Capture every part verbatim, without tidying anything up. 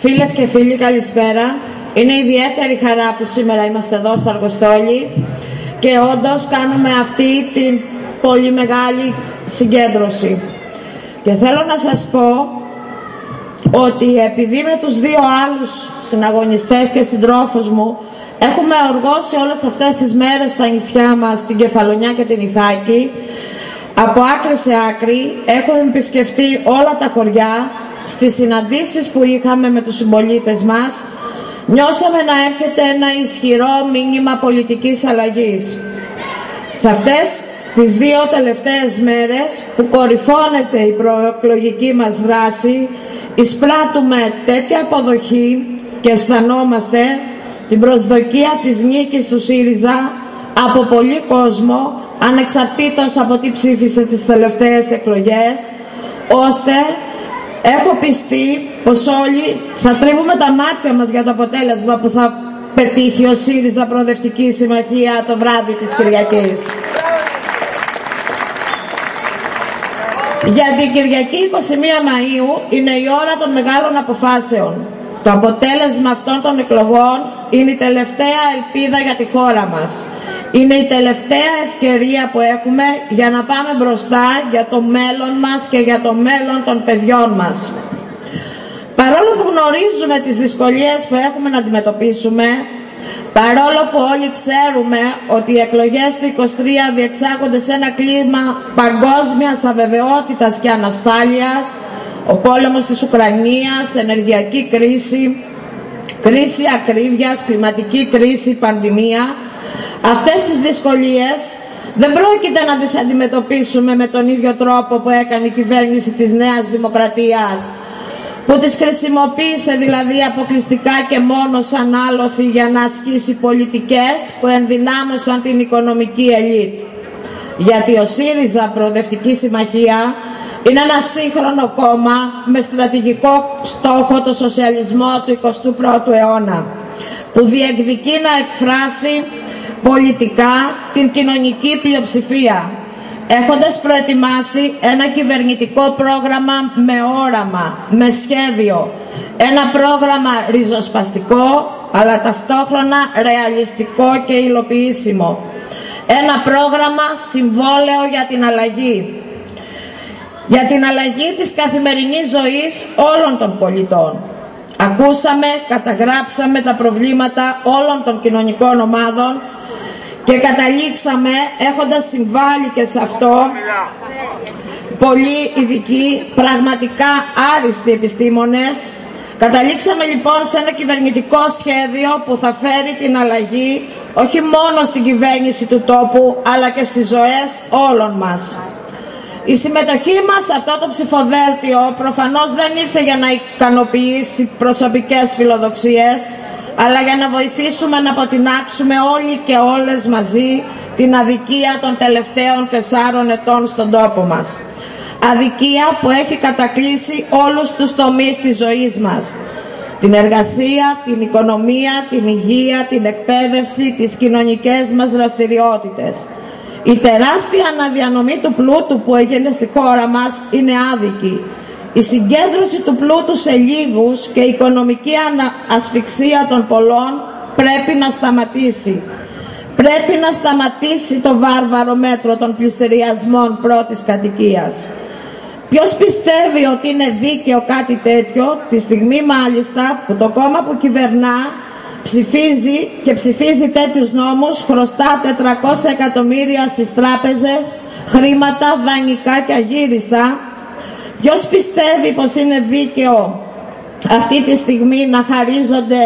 Φίλες και φίλοι, καλησπέρα. Είναι ιδιαίτερη χαρά που σήμερα είμαστε εδώ στο Αργοστόλι και όντως κάνουμε αυτή την πολύ μεγάλη συγκέντρωση. Και θέλω να σας πω ότι επειδή με τους δύο άλλους συναγωνιστές και συντρόφους μου έχουμε οργώσει όλες αυτές τις μέρες στα νησιά μας, την Κεφαλονιά και την Ιθάκη, από άκρη σε άκρη έχουμε επισκεφτεί όλα τα χωριά. Στις συναντήσεις που είχαμε με τους συμπολίτες μας νιώσαμε να έρχεται ένα ισχυρό μήνυμα πολιτικής αλλαγής. Σε αυτές τις δύο τελευταίες μέρες που κορυφώνεται η προεκλογική μας δράση, εισπράττουμε τέτοια αποδοχή και αισθανόμαστε την προσδοκία της νίκης του ΣΥΡΙΖΑ από πολύ κόσμο, ανεξαρτήτως από τι ψήφισε τις τελευταίες εκλογές, ώστε έχω πιστεί πως όλοι θα τρίβουμε τα μάτια μας για το αποτέλεσμα που θα πετύχει ο ΣΥΡΙΖΑ Προοδευτική Συμμαχία το βράδυ της Κυριακής. Για την Κυριακή εικοστή πρώτη Μαΐου είναι η ώρα των μεγάλων αποφάσεων. Το αποτέλεσμα αυτών των εκλογών είναι η τελευταία ελπίδα για τη χώρα μας. Είναι η τελευταία ευκαιρία που έχουμε για να πάμε μπροστά για το μέλλον μας και για το μέλλον των παιδιών μας. Παρόλο που γνωρίζουμε τις δυσκολίες που έχουμε να αντιμετωπίσουμε, παρόλο που όλοι ξέρουμε ότι οι εκλογές του είκοσι τρία διεξάγονται σε ένα κλίμα παγκόσμιας αβεβαιότητας και ανασφάλειας, ο πόλεμος της Ουκρανίας, ενεργειακή κρίση, κρίση ακρίβειας, κλιματική κρίση, πανδημία, αυτές τις δυσκολίες δεν πρόκειται να τις αντιμετωπίσουμε με τον ίδιο τρόπο που έκανε η κυβέρνηση της Νέας Δημοκρατίας, που τις χρησιμοποίησε δηλαδή αποκλειστικά και μόνο σαν άλοθη για να ασκήσει πολιτικές που ενδυνάμωσαν την οικονομική ελίτ. Γιατί ο ΣΥΡΙΖΑ Προοδευτική Συμμαχία είναι ένα σύγχρονο κόμμα με στρατηγικό στόχο το σοσιαλισμό του εικοστού πρώτου αιώνα, που διεκδικεί να εκφράσει πολιτικά την κοινωνική πλειοψηφία, έχοντας προετοιμάσει ένα κυβερνητικό πρόγραμμα με όραμα, με σχέδιο, ένα πρόγραμμα ριζοσπαστικό αλλά ταυτόχρονα ρεαλιστικό και υλοποιήσιμο, ένα πρόγραμμα συμβόλαιο για την αλλαγή, για την αλλαγή της καθημερινής ζωής όλων των πολιτών. Ακούσαμε, καταγράψαμε τα προβλήματα όλων των κοινωνικών ομάδων και καταλήξαμε, έχοντας συμβάλει και σε αυτό πολλοί ειδικοί, πραγματικά άριστοι επιστήμονες, καταλήξαμε λοιπόν σε ένα κυβερνητικό σχέδιο που θα φέρει την αλλαγή όχι μόνο στην κυβέρνηση του τόπου αλλά και στις ζωές όλων μας. Η συμμετοχή μας σε αυτό το ψηφοδέλτιο προφανώς δεν ήρθε για να ικανοποιήσει προσωπικές φιλοδοξίες, αλλά για να βοηθήσουμε να αποτινάξουμε όλοι και όλες μαζί την αδικία των τελευταίων τεσσάρων ετών στον τόπο μας. Αδικία που έχει κατακλείσει όλους τους τομείς της ζωής μας. Την εργασία, την οικονομία, την υγεία, την εκπαίδευση, τις κοινωνικές μας δραστηριότητες. Η τεράστια αναδιανομή του πλούτου που έγινε στη χώρα μας είναι άδικη. Η συγκέντρωση του πλούτου σε λίγους και η οικονομική ασφυξία των πολλών πρέπει να σταματήσει. Πρέπει να σταματήσει το βάρβαρο μέτρο των πληστηριασμών πρώτης κατοικίας. Ποιος πιστεύει ότι είναι δίκαιο κάτι τέτοιο, τη στιγμή μάλιστα που το κόμμα που κυβερνά ψηφίζει και ψηφίζει τέτοιους νόμους, χρωστά τετρακόσια εκατομμύρια στις τράπεζες, χρήματα δανεικά και αγύριστα? Ποιος πιστεύει πως είναι δίκαιο αυτή τη στιγμή να χαρίζονται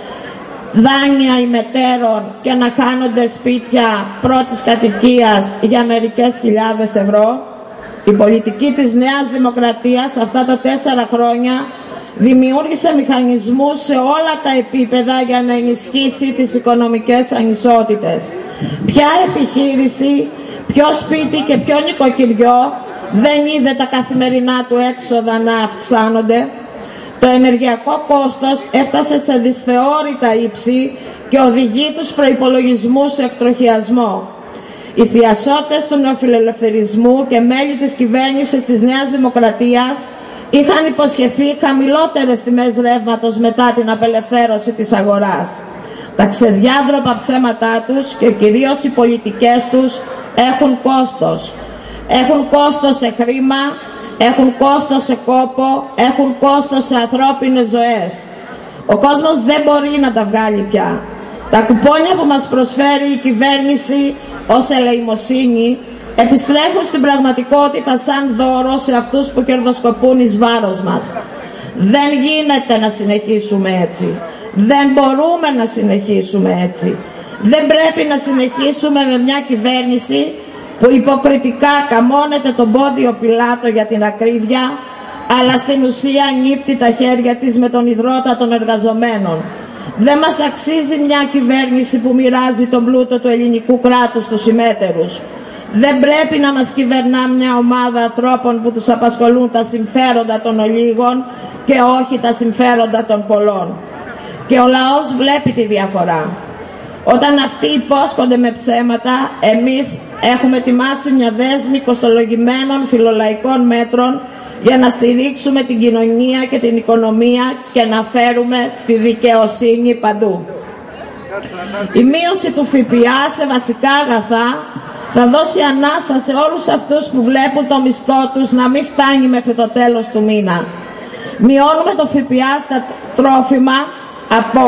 δάνεια ημετέρων και να χάνονται σπίτια πρώτης κατοικίας για μερικές χιλιάδες ευρώ? Η πολιτική της Νέας Δημοκρατίας αυτά τα τέσσερα χρόνια δημιούργησε μηχανισμούς σε όλα τα επίπεδα για να ενισχύσει τις οικονομικές ανισότητες. Ποια επιχείρηση, ποιο σπίτι και ποιο νοικοκυριό δεν είδε τα καθημερινά του έξοδα να αυξάνονται? Το ενεργειακό κόστος έφτασε σε δυσθεώρητα ύψη και οδηγεί τους προϋπολογισμούς σε εκτροχιασμό. Οι θειασότες του νεοφιλελευθερισμού και μέλη της κυβέρνησης της Νέας Δημοκρατίας είχαν υποσχεθεί χαμηλότερες τιμές ρεύματος μετά την απελευθέρωση της αγοράς. Τα ξεδιάντροπα ψέματά τους και κυρίως οι πολιτικές τους έχουν κόστος. Έχουν κόστος σε χρήμα, έχουν κόστος σε κόπο, έχουν κόστος σε ανθρώπινες ζωές. Ο κόσμος δεν μπορεί να τα βγάλει πια. Τα κουπόνια που μας προσφέρει η κυβέρνηση ως ελεημοσύνη επιστρέφουν στην πραγματικότητα σαν δώρο σε αυτούς που κερδοσκοπούν εις βάρος μας. Δεν γίνεται να συνεχίσουμε έτσι. Δεν μπορούμε να συνεχίσουμε έτσι. Δεν πρέπει να συνεχίσουμε με μια κυβέρνηση που υποκριτικά καμώνεται τον Πόντιο Πιλάτο για την ακρίβεια, αλλά στην ουσία νύπτει τα χέρια της με τον ιδρώτα των εργαζομένων. Δεν μας αξίζει μια κυβέρνηση που μοιράζει τον πλούτο του ελληνικού κράτους στους ημέτερους. Δεν πρέπει να μας κυβερνά μια ομάδα ανθρώπων που τους απασχολούν τα συμφέροντα των ολίγων και όχι τα συμφέροντα των πολλών. Και ο λαός βλέπει τη διαφορά. Όταν αυτοί υπόσχονται με ψέματα, εμείς έχουμε ετοιμάσει μια δέσμη κοστολογημένων φιλολαϊκών μέτρων για να στηρίξουμε την κοινωνία και την οικονομία και να φέρουμε τη δικαιοσύνη παντού. Η μείωση του ΦΠΑ σε βασικά αγαθά θα δώσει ανάσα σε όλους αυτούς που βλέπουν το μισθό τους να μην φτάνει μέχρι το τέλος του μήνα. Μειώνουμε το ΦΠΑ στα τρόφιμα από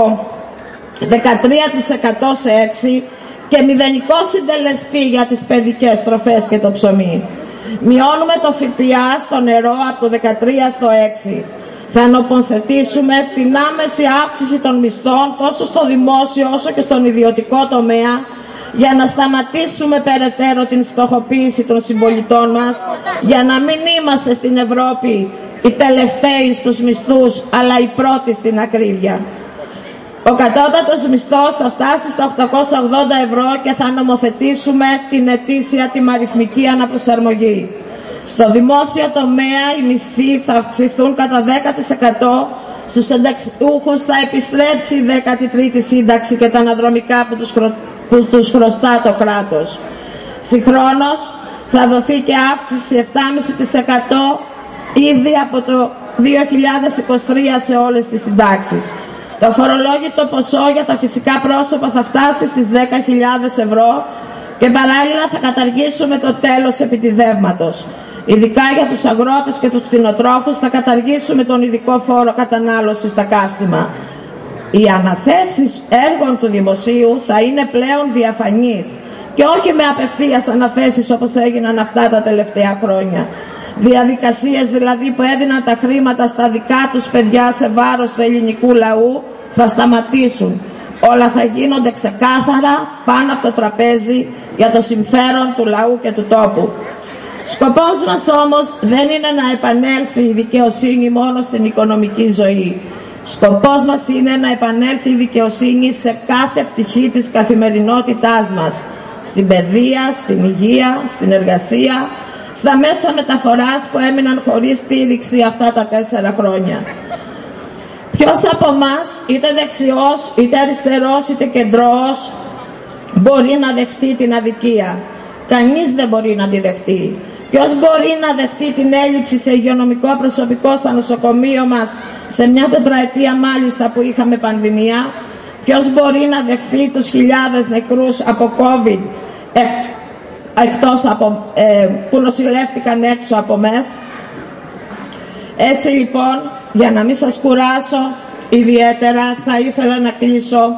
δεκατρία τοις εκατό σε έξι τοις εκατό και μηδενικό συντελεστή για τις παιδικές τροφές και το ψωμί. Μειώνουμε το ΦΠΑ στο νερό από το δεκατρία στο έξι τοις εκατό. Θα νομοθετήσουμε την άμεση αύξηση των μισθών τόσο στο δημόσιο όσο και στον ιδιωτικό τομέα για να σταματήσουμε περαιτέρω την φτωχοποίηση των συμπολιτών μας, για να μην είμαστε στην Ευρώπη οι τελευταίοι στους μισθούς αλλά οι πρώτοι στην ακρίβεια. Ο κατώτατος μισθός θα φτάσει στα οκτακόσια ογδόντα ευρώ και θα νομοθετήσουμε την ετήσια τιμαριθμική αναπροσαρμογή. Στο δημόσιο τομέα οι μισθοί θα αυξηθούν κατά δέκα τοις εκατό, στους συνταξιούχους θα επιστρέψει η δέκατη τρίτη σύνταξη και τα αναδρομικά που τους, χρο... που τους χρωστά το κράτος. Συγχρόνως θα δοθεί και αύξηση επτά κόμμα πέντε τοις εκατό ήδη από το δύο χιλιάδες είκοσι τρία σε όλες τις συντάξεις. Το φορολόγητο ποσό για τα φυσικά πρόσωπα θα φτάσει στις δέκα χιλιάδες ευρώ και παράλληλα θα καταργήσουμε το τέλος επιτιδεύματος. Ειδικά για τους αγρότες και τους κτηνοτρόφους θα καταργήσουμε τον ειδικό φόρο κατανάλωσης στα καύσιμα. Οι αναθέσεις έργων του δημοσίου θα είναι πλέον διαφανείς και όχι με απευθείας αναθέσεις όπως έγιναν αυτά τα τελευταία χρόνια. Διαδικασίες δηλαδή που έδιναν τα χρήματα στα δικά τους παιδιά σε βάρος του ελληνικού λαού θα σταματήσουν. Όλα θα γίνονται ξεκάθαρα πάνω από το τραπέζι για το συμφέρον του λαού και του τόπου. Σκοπός μας όμως δεν είναι να επανέλθει η δικαιοσύνη μόνο στην οικονομική ζωή. Σκοπός μας είναι να επανέλθει η δικαιοσύνη σε κάθε πτυχή της καθημερινότητάς μας. Στην παιδεία, στην υγεία, στην εργασία, στα μέσα μεταφοράς που έμειναν χωρίς στήριξη αυτά τα τέσσερα χρόνια. Ποιος από εμάς, είτε δεξιός, είτε αριστερός, είτε κεντρός, μπορεί να δεχτεί την αδικία? Κανείς δεν μπορεί να τη δεχτεί. Ποιος μπορεί να δεχτεί την έλλειψη σε υγειονομικό προσωπικό στα νοσοκομείο μας, σε μια τετραετία μάλιστα που είχαμε πανδημία? Ποιος μπορεί να δεχτεί τους χιλιάδες νεκρούς από COVID, ε, εκτός από, ε, που νοσηλεύτηκαν έξω από ΜΕΘ? Έτσι λοιπόν, για να μην σας κουράσω ιδιαίτερα, θα ήθελα να κλείσω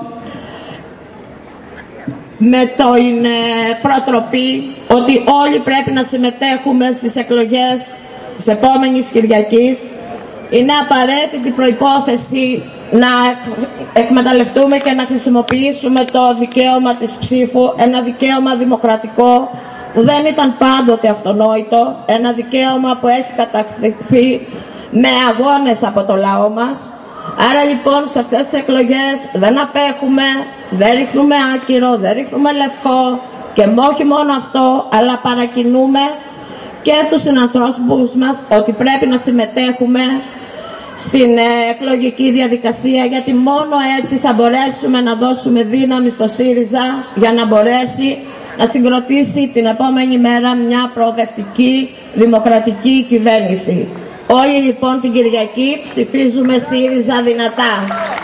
με την ε, προτροπή ότι όλοι πρέπει να συμμετέχουμε στις εκλογές της επόμενης Κυριακής. Είναι απαραίτητη προϋπόθεση να εκμεταλλευτούμε και να χρησιμοποιήσουμε το δικαίωμα της ψήφου, ένα δικαίωμα δημοκρατικό που δεν ήταν πάντοτε αυτονόητο, ένα δικαίωμα που έχει κατακτηθεί με αγώνες από το λαό μας. Άρα λοιπόν σε αυτές τις εκλογές δεν απέχουμε, δεν ρίχνουμε άκυρο, δεν ρίχνουμε λευκό και όχι μόνο αυτό, αλλά παρακινούμε και τους συνανθρώπους μας ότι πρέπει να συμμετέχουμε στην εκλογική διαδικασία, γιατί μόνο έτσι θα μπορέσουμε να δώσουμε δύναμη στο ΣΥΡΙΖΑ για να μπορέσει να συγκροτήσει την επόμενη μέρα μια προοδευτική δημοκρατική κυβέρνηση. Όλοι λοιπόν την Κυριακή ψηφίζουμε ΣΥΡΙΖΑ δυνατά.